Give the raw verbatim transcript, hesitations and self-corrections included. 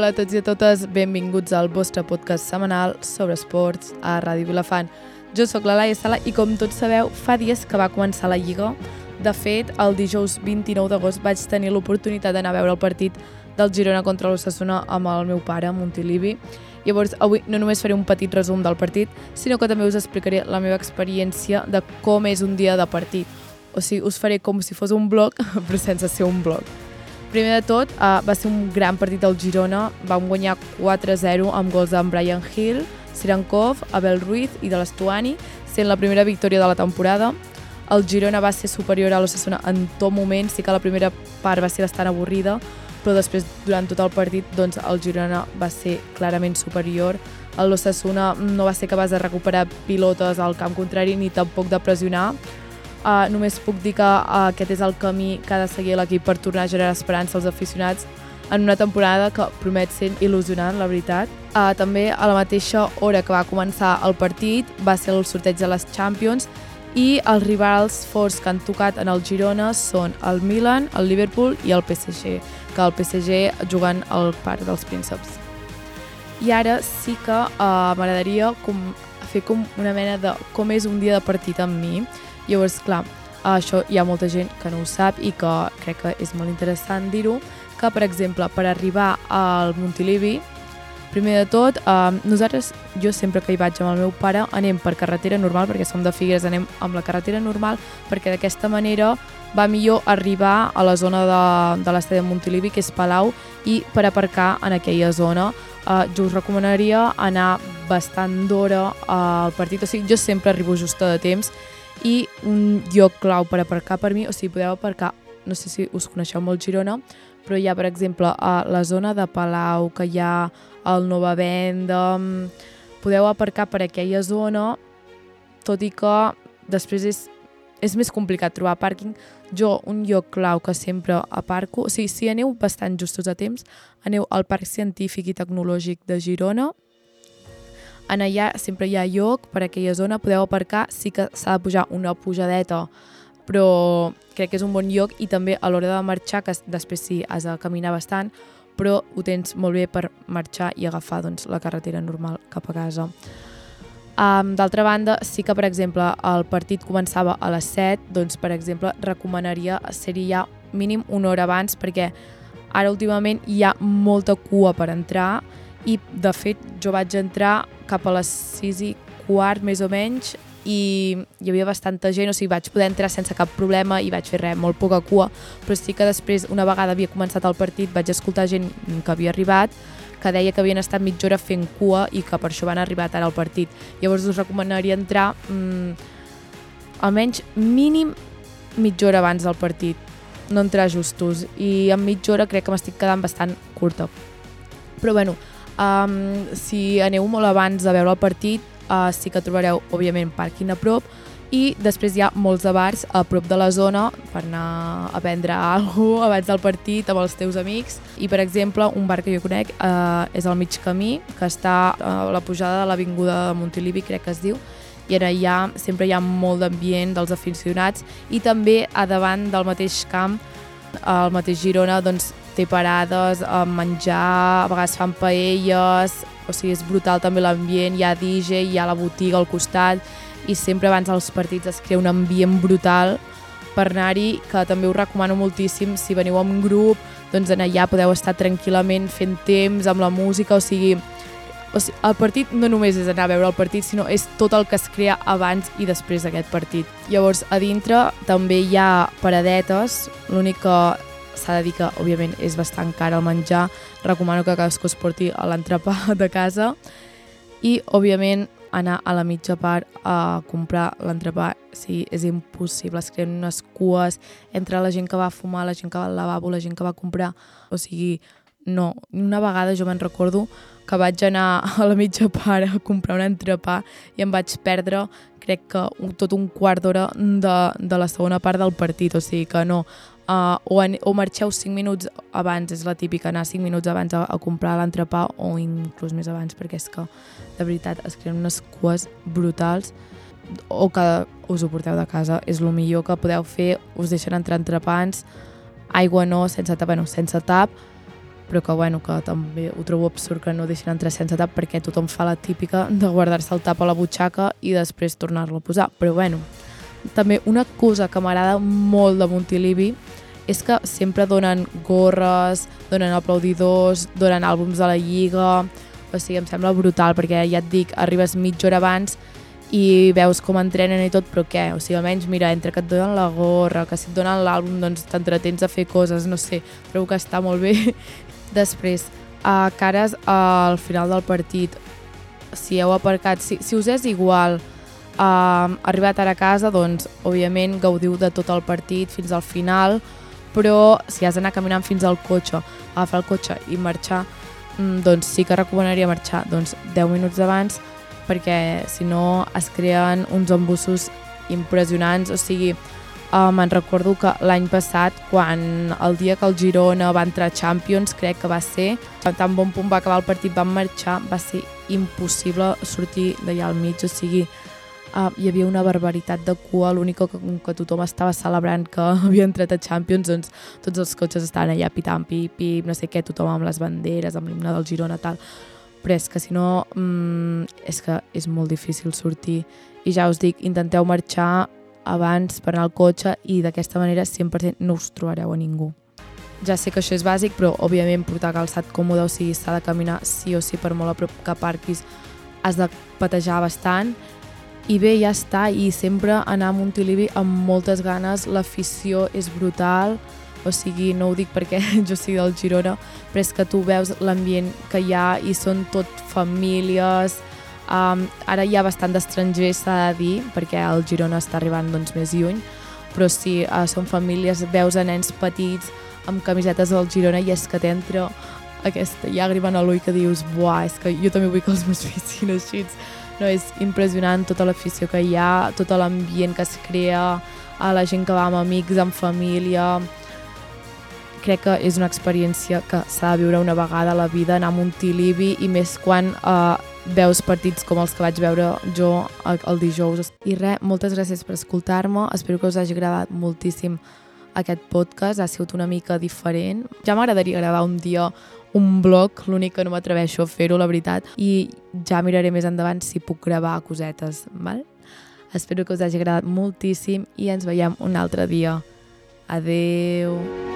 Hola a tots i a totes, benvinguts al vostre podcast setmanal sobre esports a Ràdio Vilafant. Jo sóc la Laia Sala i com tots sabeu, fa dies que va començar la Lliga. De fet, el dijous vint-i-nou d'agost vaig tenir l'oportunitat d'anar a veure el partit del Girona contra l'Osasuna amb el meu pare, Montilivi. Llavors, avui no només faré un petit resum del partit, sinó que també us explicaré la meva experiència de com és un dia de partit. O sigui, us faré com si fos un blog, però sense ser un blog. Primer de tot, uh, va ser un gran partit del Girona. Vam guanyar quatre a zero amb gols d'en Bryan Gil, Sirankov, Abel Ruiz i de l'Estuani, sent la primera victòria de la temporada. El Girona va ser superior a l'Osasuna en tot moment, sí que la primera part va ser bastant avorrida, però després, durant tot el partit, doncs, el Girona va ser clarament superior. L'Osasuna no va ser capaç de recuperar pilotes al camp contrari ni tampoc de pressionar. Uh, només puc dir que uh, aquest és el camí que ha de seguir l'equip per tornar a generar esperança als aficionats en una temporada que promet ser il·lusionant, la veritat. Uh, també a la mateixa hora que va començar el partit va ser el sorteig de les Champions i els rivals forts que han tocat en el Girona són el Milan, el Liverpool i el P S G, que el P S G jugant al Parc dels Prínceps. I ara sí que uh, m'agradaria com, fer com una mena de com és un dia de partit amb mi. Llavors, clar, això hi ha molta gent que no ho sap i que crec que és molt interessant dir-ho, que, per exemple, per arribar al Montilivi, primer de tot, eh, nosaltres, jo sempre que hi vaig amb el meu pare, anem per carretera normal, perquè som de Figueres, anem amb la carretera normal, perquè d'aquesta manera va millor arribar a la zona de, de l'estadi de Montilivi, que és Palau, i per aparcar en aquella zona. Eh, jo us recomanaria anar bastant d'hora al partit, o sigui, jo sempre arribo justa de temps, i un lloc clau per aparcar per mi, o sigui, podeu aparcar, no sé si us coneixeu molt Girona, però hi ha, per exemple, a la zona de Palau, que hi ha el Nova Venda, podeu aparcar per aquella zona, tot i que després és, és més complicat trobar pàrquing. Jo, un lloc clau que sempre aparco, o sigui, si aneu bastant justos a temps, aneu al Parc Científic i Tecnològic de Girona. En allà sempre hi ha lloc per aquella zona, podeu aparcar, sí que s'ha de pujar una pujadeta, però crec que és un bon lloc i també a l'hora de marxar, que després sí has de caminar bastant, però ho tens molt bé per marxar i agafar doncs, la carretera normal cap a casa. Um, D'altra banda, sí que, per exemple, el partit començava a les set, doncs, per exemple, recomanaria ser-hi ja mínim una hora abans, perquè ara últimament hi ha molta cua per entrar i, de fet, jo vaig entrar cap a les sis i quart, més o menys, i hi havia bastanta gent, o sigui, vaig poder entrar sense cap problema i vaig fer res, molt poca cua, però sí que després, una vegada havia començat el partit, vaig escoltar gent que havia arribat, que deia que havien estat mitja hora fent cua i que per això van arribar tard al partit. Llavors us recomanaria entrar mmm, almenys mínim mitja hora abans del partit, no entrar justos, i en mitja hora crec que m'estic quedant bastant curta. Però bueno, um, si aneu molt abans de veure el partit, uh, sí que trobareu, òbviament, pàrquing a prop, i després hi ha molts de bars a prop de la zona per anar a prendre alguna cosa abans del partit amb els teus amics. I, per exemple, un bar que jo conec uh, és al Mig Camí, que està a la pujada de l'avinguda de Montilivi, crec que es diu, i allà sempre hi ha molt d'ambient dels aficionats, i també a davant del mateix camp, al mateix Girona, doncs, té parades a menjar, a vegades fan paelles, o sigui, és brutal també l'ambient, hi ha D J, hi ha la botiga al costat, i sempre abans dels partits es crea un ambient brutal per anar-hi, que també us recomano moltíssim. Si veniu en grup, doncs en allà podeu estar tranquil·lament fent temps amb la música, o sigui, o sigui, el partit no només és anar a veure el partit, sinó és tot el que es crea abans i després d'aquest partit. Llavors, a dintre també hi ha paradetes, l'únic que s'ha de dir que, òbviament, és bastant car el menjar, recomano que cadascú es porti a l'entrepà de casa i, òbviament, anar a la mitja part a comprar l'entrepà, sí, és impossible, es creen unes cues entre la gent que va fumar, la gent que va al lavabo, la gent que va comprar, o sigui, no. Una vegada jo me'n recordo que vaig anar a la mitja part a comprar un entrepà i em vaig perdre, crec que un, tot un quart d'hora de, de la segona part del partit, o sigui que no. Uh, o, en, o marxeu cinc minuts abans, és la típica, anar cinc minuts abans a, a comprar l'entrepà o inclús més abans, perquè és que de veritat es creen unes cues brutals, o que us ho porteu de casa, és el millor que podeu fer, us deixen entrar entrepans, aigua no, sense tap, bueno, sense tap, però que, bueno, que també ho trobo absurd que no deixin entrar sense tap perquè tothom fa la típica de guardar-se el tap a la butxaca i després tornar-lo a posar. Però, bueno, també una cosa que m'agrada molt de Montilivi és que sempre donen gorres, donen aplaudidors, donen àlbums de la Lliga, o sigui, em sembla brutal perquè ja et dic, arribes mitja hora abans i veus com entrenen i tot, però què? O sigui, almenys, mira, entre que et donen la gorra, que si et donen l'àlbum, doncs t'entretens a fer coses, no sé, trobo que està molt bé. Després, a cares al final del partit, si heu aparcat, si, si us és igual, uh, arribat ara a casa, doncs, òbviament, gaudiu de tot el partit fins al final, però si has d'anar caminant fins al cotxe, agafar el cotxe i marxar, doncs sí que recomanaria marxar doncs, deu minuts abans, perquè si no es creen uns embussos impressionants. O sigui, uh, me'n recordo que l'any passat, quan el dia que el Girona va entrar a Champions, crec que va ser, tan bon punt va acabar el partit, van marxar, va ser impossible sortir d'allà al mig. O sigui, uh, hi havia una barbaritat de cua, l'únic que, que tothom estava celebrant que havia entrat a Champions, doncs tots els cotxes estaven allà pitant, pip, pip, no sé què, tothom amb les banderes, amb l'himne del Girona, tal. Però és que si no, mmm, és que és molt difícil sortir. I ja us dic, intenteu marxar abans per anar al cotxe i d'aquesta manera cent per cent no us trobareu a ningú. Ja sé que això és bàsic, però òbviament portar calçat còmode, o sigui, s'ha de caminar sí o sí, per molt a prop que parquis, has de patejar bastant. I bé, ja està, i sempre anar a Montilivi amb moltes ganes, l'afició és brutal. O sigui, no ho dic perquè jo sigui del Girona, però és que tu veus l'ambient que hi ha i són tot famílies. Um, ara hi ha bastant d'estrangers, s'ha de dir, perquè el Girona està arribant doncs, més lluny, però sí, uh, són famílies, veus a nens petits amb camisetes del Girona i és que t'entra aquesta llàgrima en l'ull que dius, buah, és que jo també vull que els meus fills siguin així. No, és impressionant tota l'afició que hi ha, tot l'ambient que es crea, a la gent que va amb amics, amb família. Crec que és una experiència que s'ha de viure una vegada a la vida, anar a Montilivi, i més quan eh, veus partits com els que vaig veure jo el, el dijous. I res, moltes gràcies per escoltar-me, espero que us hagi agradat moltíssim aquest podcast, ha sigut una mica diferent. Ja m'agradaria gravar un dia un vlog, l'únic que no m'atreveixo a fer-ho, la veritat, i ja miraré més endavant si puc gravar cosetes, val? Espero que us hagi agradat moltíssim i ens veiem un altre dia. Adeu!